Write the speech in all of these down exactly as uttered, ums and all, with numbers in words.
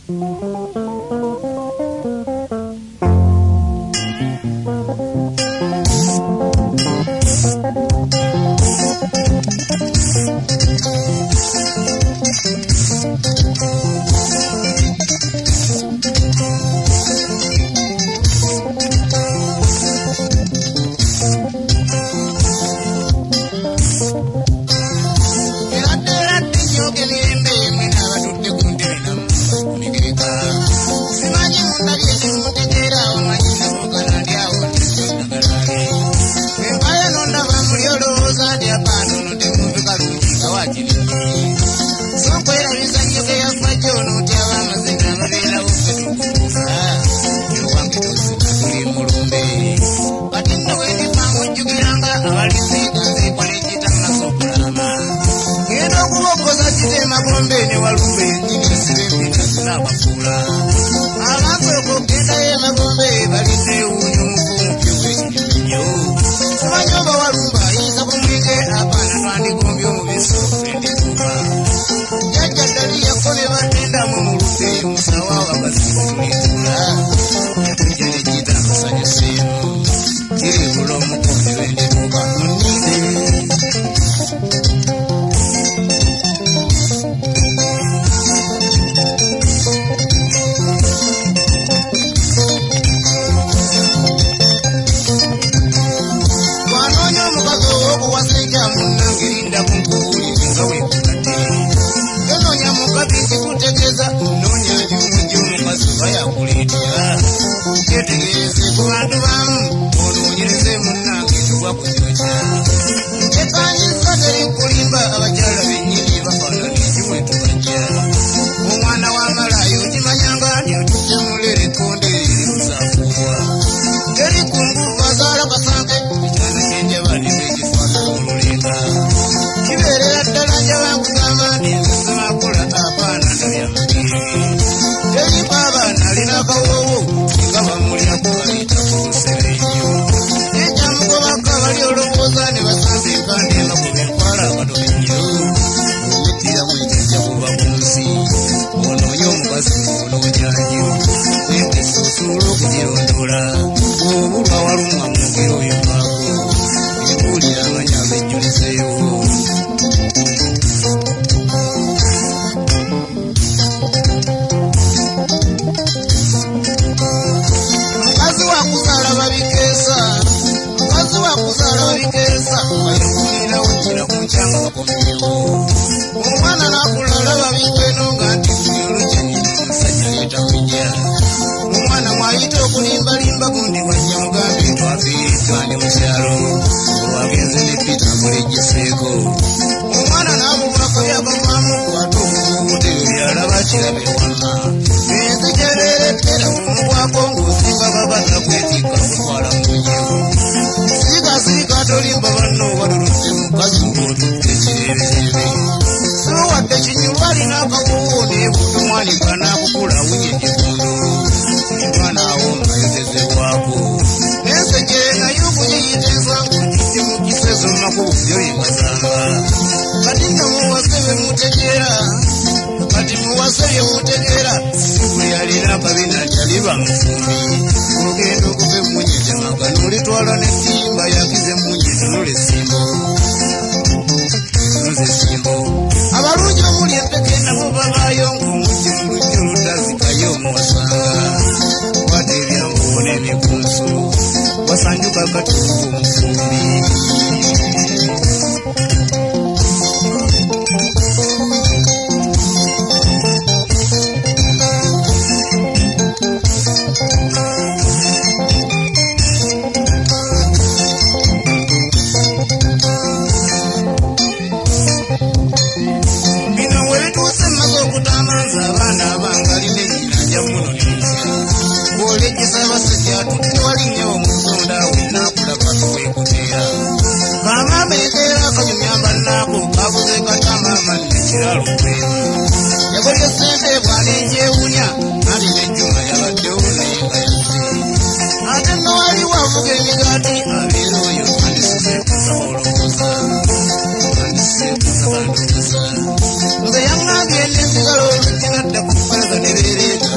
The young man, the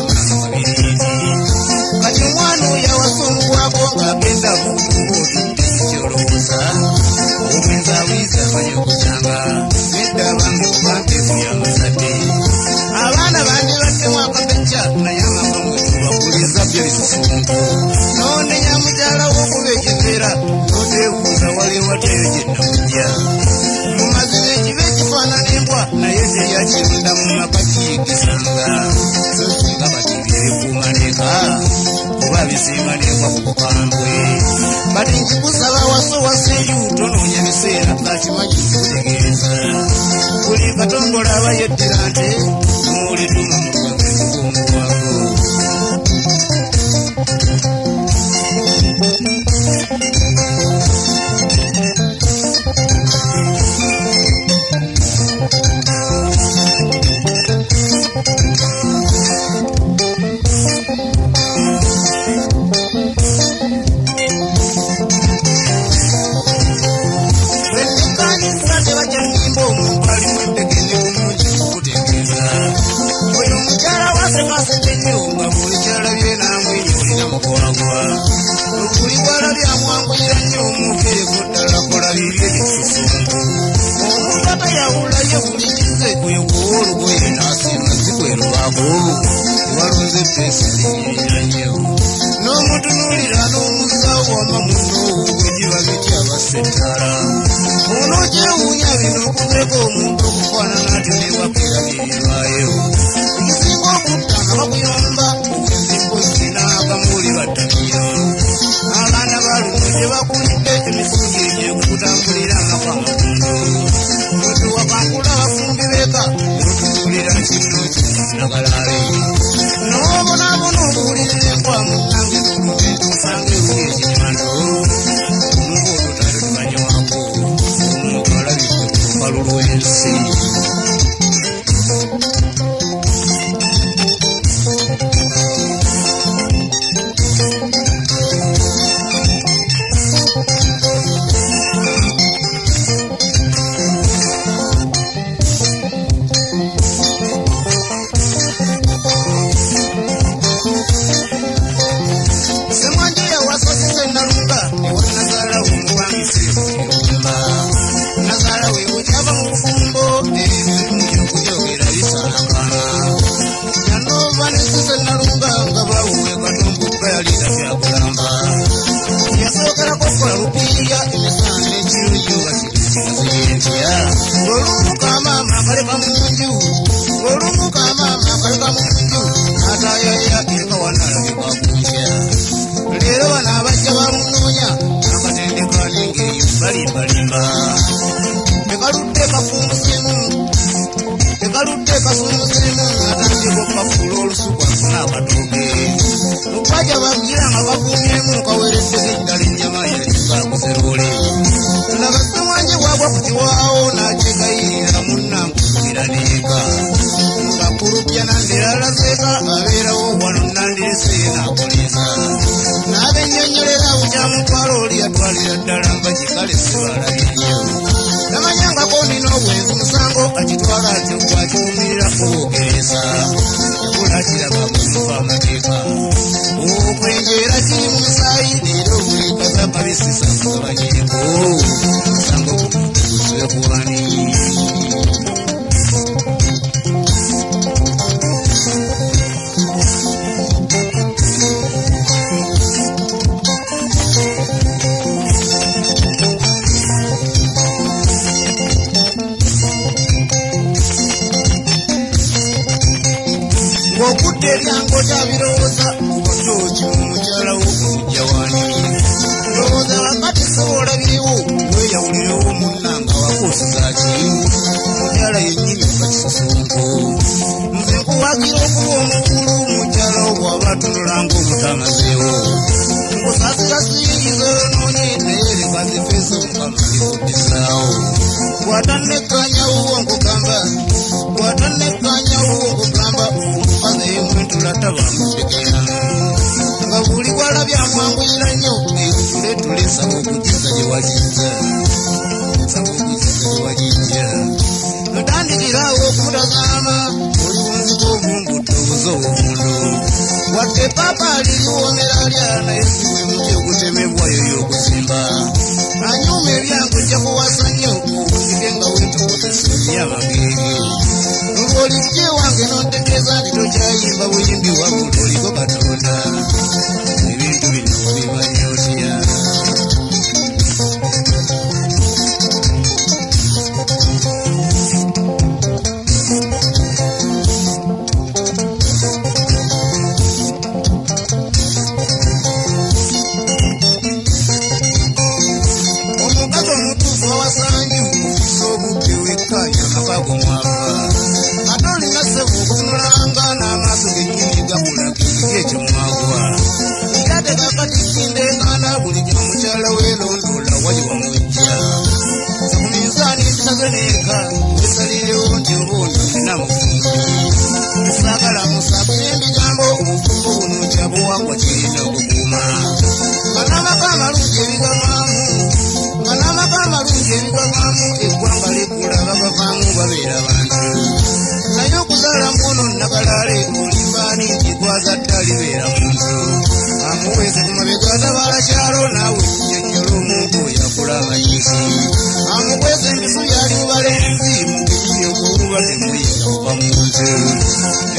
ekisusunku none nyamukyala wokuba ekivera notebuuza wali wateyo gyenamujja mu mazima ekiba ekifaanana embwa naye teyakironda mu maka kiyigisanga so singa batibyebikuuma neeka oba bisinga neekwa ku bukambwe bati nkikusaba waso waseeyu tonoonya biseera akimanyi kikutegeeza buli katongola aba yeddira nte n'olituma mu lwenge lw'omuwango n'omutunuulira n'omusawo wama muno bwegiba bikyabasentala ono gyewuunya bino okubeeko omuntu okufaanana ati nebakera birirwayo okusinga okutta nga bakuyomba okuzimba okinaakamuuli battamiyo abaana balumu gye bakulidde emifugi egyekukutambulira amaka amatundu omuntu wakankula abafumbi beeka otunuulira kino kinagalabe n'obonaabona obuwulirira enkwa mu nange n'olugendo osanga ewuli ekinyando omuba olutalo tumanyiwako omuntu alabidde ku lukalu lw'ensi wadde papa aliliwomera lyana esiwe mutyo okutemebwayo y'okusimba anyuma ebyangu nja kuwasa nnyo okuwuzike nga wetukozesa ebyamagenge olwolijje wange n'ontegeeza nti tokyayimba buyimbi wabula oliko Katonda bazadde alibeera muntu amuweese ku mabega tabalakyalo naawe nyonyola omuntu yakula amayisi amukwese emisu yali bala enzi mugeyire okuba temuyinza kuva mu nzu